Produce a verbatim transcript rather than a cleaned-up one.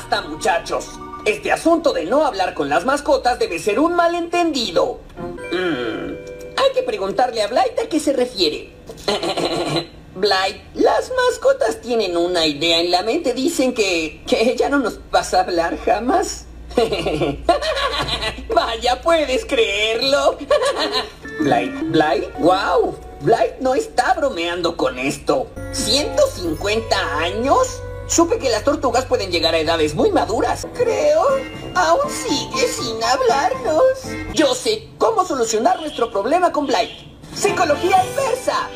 Basta, muchachos. Este asunto de no hablar con las mascotas debe ser un malentendido. Mm, hay que preguntarle a Blight a qué se refiere. Blight, las mascotas tienen una idea en la mente. Dicen que, que ya no nos vas a hablar jamás. Vaya, ¿puedes creerlo? Blight, Blight, wow. Blight no está bromeando con esto. ¿ciento cincuenta años? Supe que las tortugas pueden llegar a edades muy maduras. Creo, aún sigue sin hablarnos. Yo sé cómo solucionar nuestro problema con Blight. Psicología inversa.